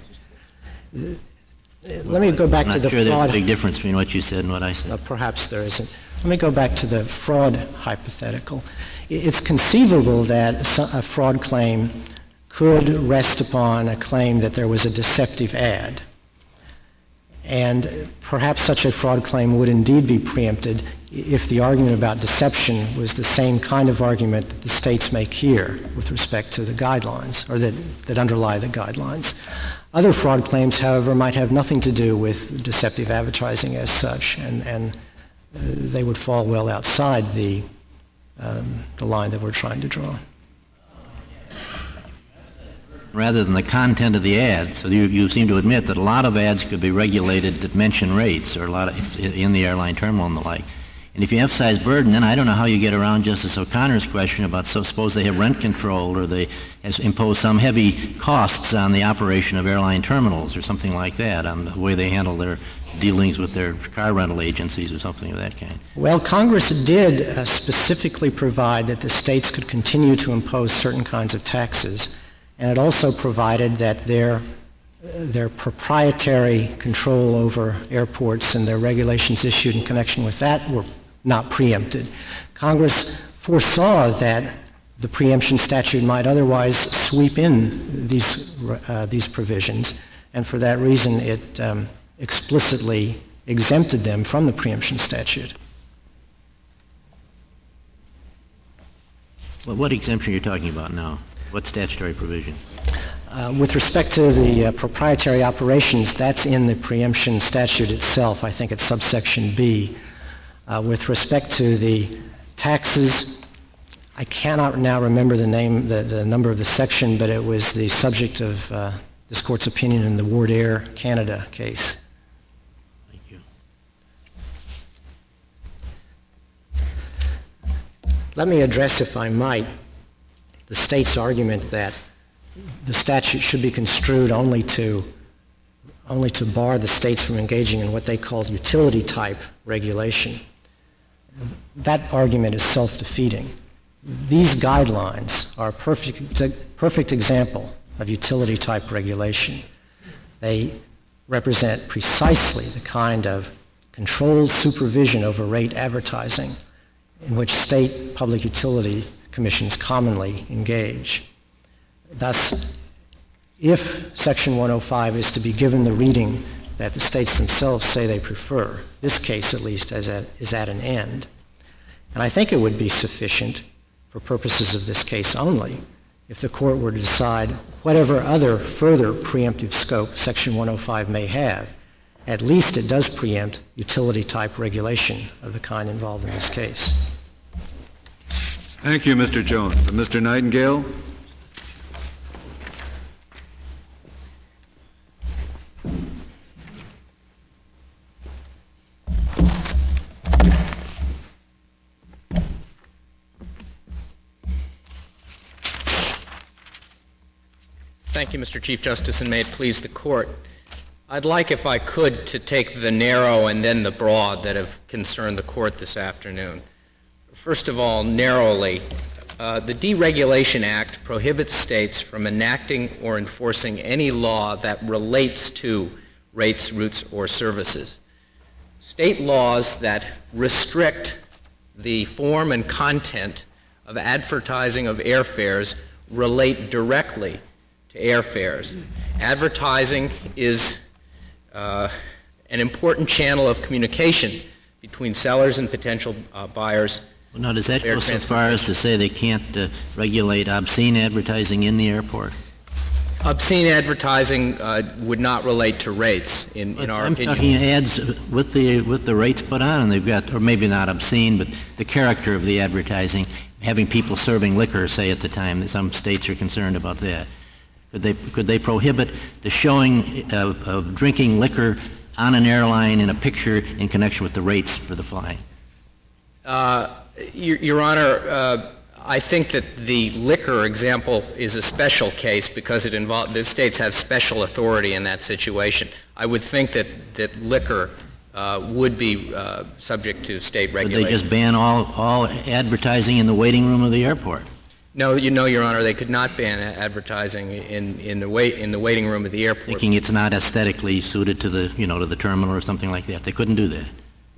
Let well, me go back I'm to not the sure fraud. There's a big difference between what you said and what I said. Uh, perhaps there isn't. Let me go back to the fraud hypothetical. It's conceivable that a fraud claim could rest upon a claim that there was a deceptive ad. And perhaps such a fraud claim would indeed be preempted if the argument about deception was the same kind of argument that the states make here with respect to the guidelines, or that, that underlie the guidelines. Other fraud claims, however, might have nothing to do with deceptive advertising as such, and, and uh, they would fall well outside the, um, the line that we're trying to draw. Rather than the content of the ad, so you, you seem to admit that a lot of ads could be regulated that mention rates, or a lot of, in the airline terminal and the like. And if you emphasize burden, then I don't know how you get around Justice O'Connor's question about, so suppose they have rent control or they impose some heavy costs on the operation of airline terminals or something like that, on the way they handle their dealings with their car rental agencies or something of that kind. Well, Congress did uh, specifically provide that the states could continue to impose certain kinds of taxes, and it also provided that their their proprietary control over airports and their regulations issued in connection with that were not preempted. Congress foresaw that the preemption statute might otherwise sweep in these uh, these provisions, and for that reason it um, explicitly exempted them from the preemption statute. Well, what exemption are you talking about now? What statutory provision? Uh, with respect to the uh, proprietary operations, that's in the preemption statute itself. I think it's subsection B. Uh, with respect to the taxes, I cannot now remember the name, the, the number of the section, but it was the subject of uh, this court's opinion in the Ward Air Canada case. Thank you. Let me address, if I might, the state's argument that the statute should be construed only to only to bar the states from engaging in what they call utility type regulation. That argument is self-defeating. These guidelines are a perfect, perfect example of utility type regulation. They represent precisely the kind of controlled supervision over rate advertising in which state public utility commissions commonly engage. Thus, if Section one oh five is to be given the reading that the states themselves say they prefer, this case at least is at, is at an end. And I think it would be sufficient for purposes of this case only if the court were to decide whatever other further preemptive scope Section one oh five may have, at least it does preempt utility type regulation of the kind involved in this case. Thank you, Mister Jones. Mister Nightingale? Thank you, Mister Chief Justice, and may it please the Court. I'd like, if I could, to take the narrow and then the broad that have concerned the Court this afternoon. First of all, narrowly, uh, the Deregulation Act prohibits states from enacting or enforcing any law that relates to rates, routes, or services. State laws that restrict the form and content of advertising of airfares relate directly to airfares. Advertising is uh, an important channel of communication between sellers and potential uh, buyers. Well, now, does that go so far as to say they can't uh, regulate obscene advertising in the airport? Obscene advertising uh, would not relate to rates, in, in our I'm opinion. I'm talking ads with the with the rates put on, and they've got, or maybe not obscene, but the character of the advertising, having people serving liquor, say at the time, that some states are concerned about that. Could they could they prohibit the showing of, of drinking liquor on an airline in a picture in connection with the rates for the flying? Uh, Your, Your Honor, uh, I think that the liquor example is a special case because it involves the states have special authority in that situation. I would think that that liquor uh, would be uh, subject to state regulation. Would they just ban all all advertising in the waiting room of the airport? No, you know, Your Honor, they could not ban advertising in, in the wait in the waiting room of the airport. Thinking it's not aesthetically suited to the you know to the terminal or something like that. They couldn't do that.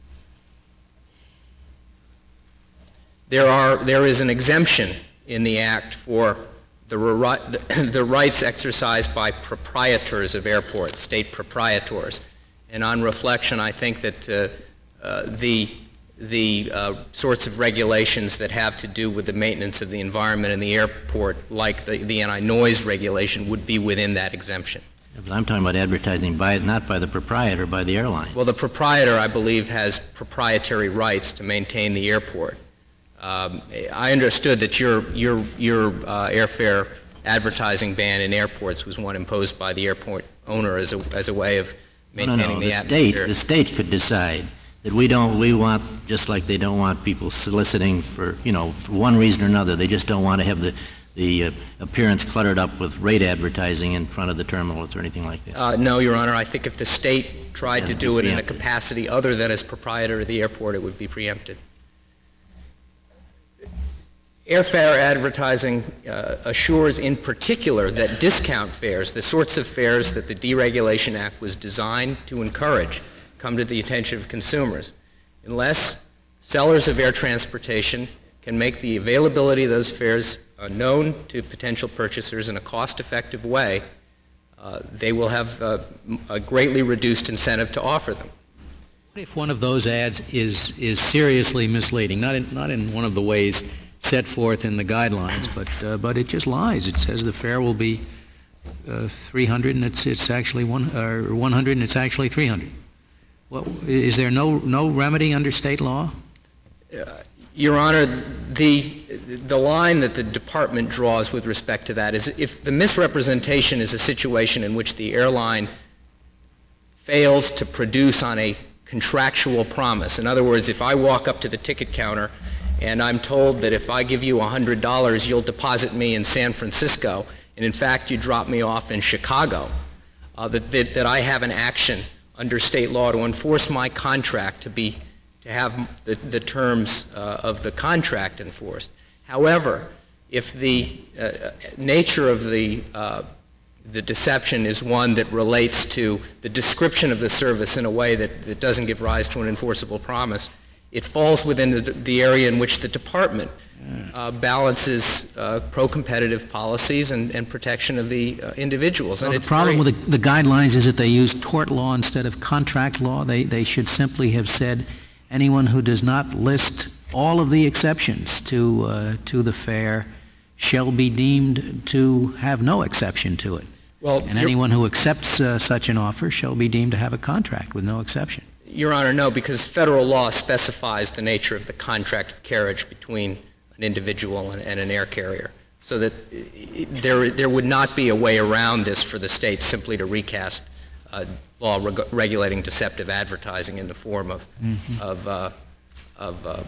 There are there is an exemption in the Act for the, the, the rights exercised by proprietors of airports, state proprietors. And on reflection, I think that uh, uh, the the uh, sorts of regulations that have to do with the maintenance of the environment in the airport, like the, the anti-noise regulation, would be within that exemption. Yeah, but I'm talking about advertising by not by the proprietor, by the airline. Well, the proprietor, I believe, has proprietary rights to maintain the airport. Um, I understood that your your your uh, airfare advertising ban in airports was one imposed by the airport owner as a as a way of maintaining no, no, no. the, the atmosphere. State, the state could decide That we don't, we want, just like they don't want people soliciting for, you know, for one reason or another, they just don't want to have the, the uh, appearance cluttered up with rate advertising in front of the terminals or anything like that? Uh, no, Your Honor. I think if the state tried to do it in a preempted. capacity other than as proprietor of the airport, it would be preempted. Airfare advertising uh, assures in particular that discount fares, the sorts of fares that the Deregulation Act was designed to encourage, come to the attention of consumers. Unless sellers of air transportation can make the availability of those fares uh, known to potential purchasers in a cost-effective way, uh, they will have uh, a greatly reduced incentive to offer them. What if one of those ads is is seriously misleading? Not in not in one of the ways set forth in the guidelines, but uh, but it just lies. It says the fare will be uh, three hundred and it's it's actually one or one hundred and it's actually three hundred. Well, is there no no remedy under state law? Uh, Your Honor, the the line that the department draws with respect to that is if the misrepresentation is a situation in which the airline fails to produce on a contractual promise. In other words, if I walk up to the ticket counter and I'm told that if I give you one hundred dollars, you'll deposit me in San Francisco, and in fact you drop me off in Chicago, uh, that, that, that I have an action under state law to enforce my contract to be to have the, the terms uh, of the contract enforced. However, if the uh, nature of the uh, the deception is one that relates to the description of the service in a way that, that doesn't give rise to an enforceable promise, it falls within the, the area in which the department uh, balances uh, pro-competitive policies and, and protection of the uh, individuals. Well, and the it's problem very, with the, the guidelines is that they use tort law instead of contract law. They they should simply have said anyone who does not list all of the exceptions to uh, to the fare shall be deemed to have no exception to it. Well, and anyone who accepts uh, such an offer shall be deemed to have a contract with no exception. Your Honor, no, because federal law specifies the nature of the contract of carriage between an individual and, and an air carrier, so that it, there there would not be a way around this for the states simply to recast uh, law reg- regulating deceptive advertising in the form of mm-hmm. of uh, of, uh,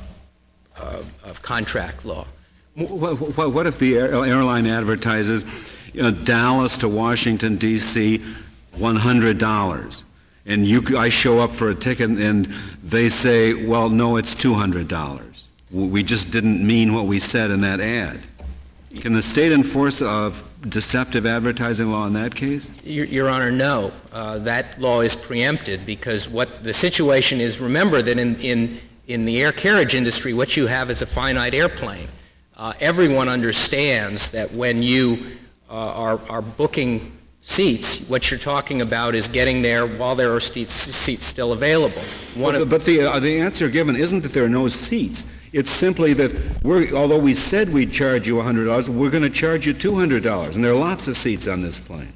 uh, of contract law. What, what, what if the air, airline advertises, you know, Dallas to Washington, D C, one hundred dollars, and you, I show up for a ticket and they say, well, no, it's two hundred dollars. We just didn't mean what we said in that ad. Can the state enforce a deceptive advertising law in that case? Your, Your Honor, no. Uh, that law is preempted because what the situation is, remember that in, in, in the air carriage industry, what you have is a finite airplane. Uh, everyone understands that when you uh, are, are booking seats, what you're talking about is getting there while there are seats, seats still available. One but, of, but the, uh, the answer given isn't that there are no seats. It's simply that we're, although we said we'd charge you one hundred dollars, we're going to charge you two hundred dollars, and there are lots of seats on this plane.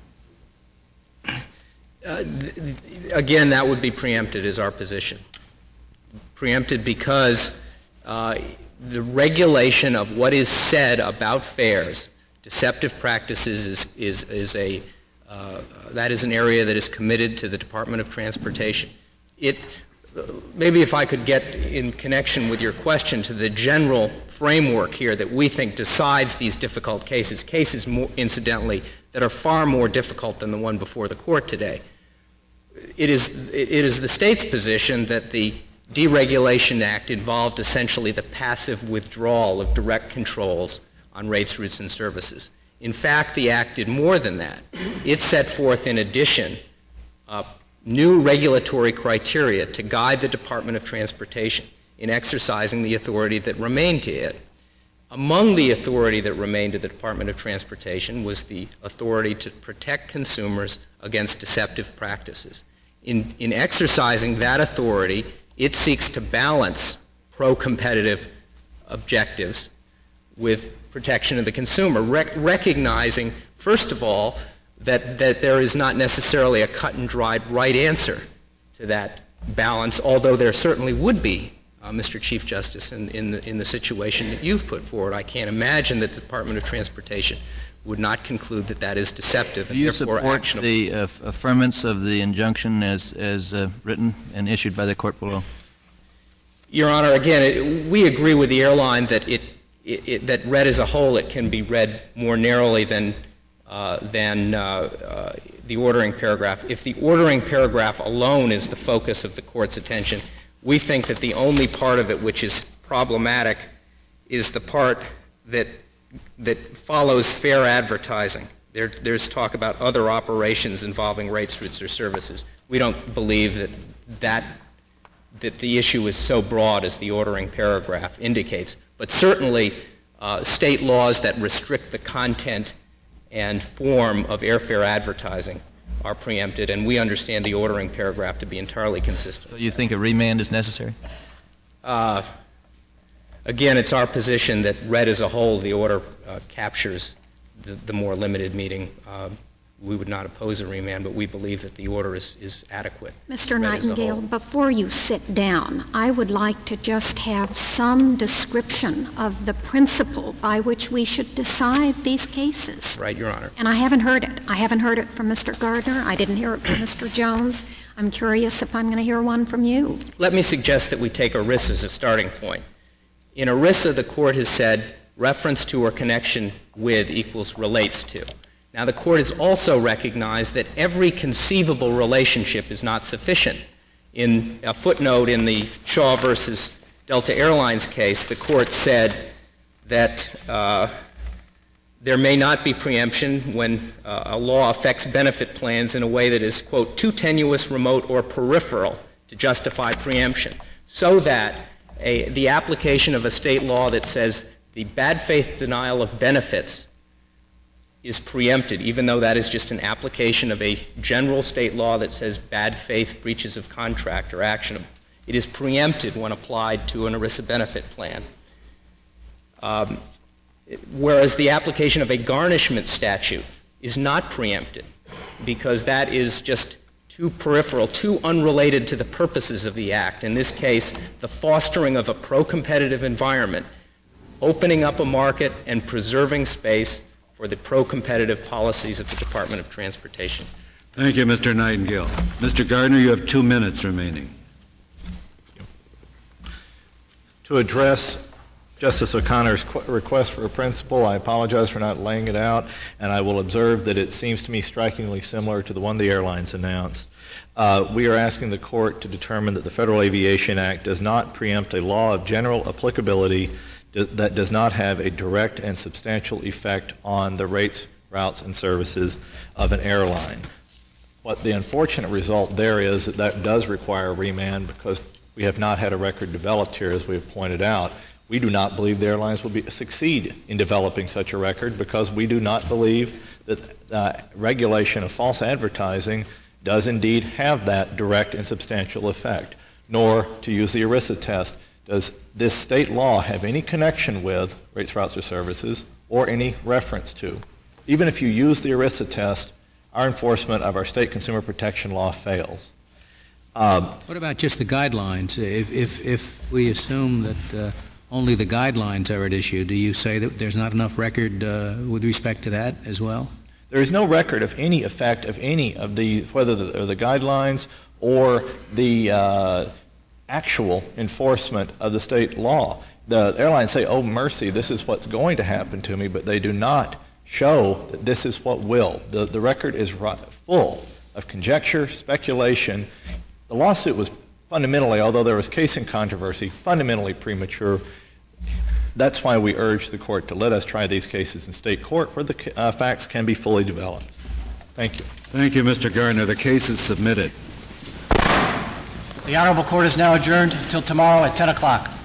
Uh, th- th- again, that would be preempted is our position. Preempted because uh, the regulation of what is said about fares, deceptive practices, is, is, is a, uh, that is an area that is committed to the Department of Transportation. It, uh, maybe if I could get in connection with your question to the general framework here that we think decides these difficult cases, cases more, incidentally, that are far more difficult than the one before the court today. It is, it is the state's position that the Deregulation Act involved essentially the passive withdrawal of direct controls on rates, routes, and services. In fact, the Act did more than that. It set forth, in addition, uh, new regulatory criteria to guide the Department of Transportation in exercising the authority that remained to it. Among the authority that remained to the Department of Transportation was the authority to protect consumers against deceptive practices. In, in exercising that authority, it seeks to balance pro-competitive objectives with protection of the consumer, rec- recognizing, first of all, that, that there is not necessarily a cut and dried right answer to that balance, although there certainly would be, uh, Mister Chief Justice, in, in, the, in the situation that you've put forward. I can't imagine that the Department of Transportation would not conclude that that is deceptive and Do you therefore support actionable. the uh, affirmance of the injunction as, as uh, written and issued by the court below? Your Honor, again, it, we agree with the airline that it, it, it that read as a whole, it can be read more narrowly than uh, than uh, uh, the ordering paragraph. If the ordering paragraph alone is the focus of the Court's attention, we think that the only part of it which is problematic is the part that that follows fair advertising. There, there's talk about other operations involving rates, routes, or services. We don't believe that that that the issue is so broad as the ordering paragraph indicates. But certainly, uh, state laws that restrict the content and form of airfare advertising are preempted, and we understand the ordering paragraph to be entirely consistent. So you think a remand is necessary? Uh, again, it's our position that read as a whole, the order uh, captures the, the more limited meaning. Uh, we would not oppose a remand, but we believe that the order is, is adequate. Mister Nightingale, before you sit down, I would like to just have some description of the principle by which we should decide these cases. Right, Your Honor. And I haven't heard it. I haven't heard it from Mister Gardner. I didn't hear it from Mister Jones. I'm curious if I'm going to hear one from you. Let me suggest that we take ERISA as a starting point. In ERISA, the Court has said reference to or connection with equals relates to. Now, the Court has also recognized that every conceivable relationship is not sufficient. In a footnote in the Shaw versus Delta Airlines case, the Court said that uh, there may not be preemption when uh, a law affects benefit plans in a way that is, quote, too tenuous, remote, or peripheral to justify preemption, so that a, the application of a state law that says the bad faith denial of benefits is preempted, even though that is just an application of a general state law that says bad faith breaches of contract are actionable. It is preempted when applied to an ERISA benefit plan. Um, whereas the application of a garnishment statute is not preempted because that is just too peripheral, too unrelated to the purposes of the Act. In this case, the fostering of a pro-competitive environment, opening up a market and preserving space for the pro-competitive policies of the Department of Transportation. Thank you, Mister Nightingale. Mister Gardner, you have two minutes remaining. To address Justice O'Connor's qu- request for a principle, I apologize for not laying it out, and I will observe that it seems to me strikingly similar to the one the airlines announced. Uh, we are asking the Court to determine that the Federal Aviation Act does not preempt a law of general applicability that does not have a direct and substantial effect on the rates, routes, and services of an airline. What the unfortunate result there is that that does require remand because we have not had a record developed here, as we have pointed out. We do not believe the airlines will be, succeed in developing such a record because we do not believe that uh, regulation of false advertising does indeed have that direct and substantial effect, nor, to use the ERISA test, does this state law have any connection with rates, routes, or services, or any reference to. Even if you use the ERISA test, our enforcement of our state consumer protection law fails. Um, what about just the guidelines? If, if, if we assume that uh, only the guidelines are at issue, do you say that there's not enough record uh, with respect to that as well? There is no record of any effect of any of the, whether the, the guidelines or the uh, actual enforcement of the state law. The airlines say, oh, mercy, this is what's going to happen to me, but they do not show that this is what will. The, the record is full of conjecture, speculation. The lawsuit was fundamentally, although there was case and controversy, fundamentally premature. That's why we urge the Court to let us try these cases in state court where the uh, facts can be fully developed. Thank you. Thank you, Mister Gardner. The case is submitted. The Honorable Court is now adjourned until tomorrow at ten o'clock.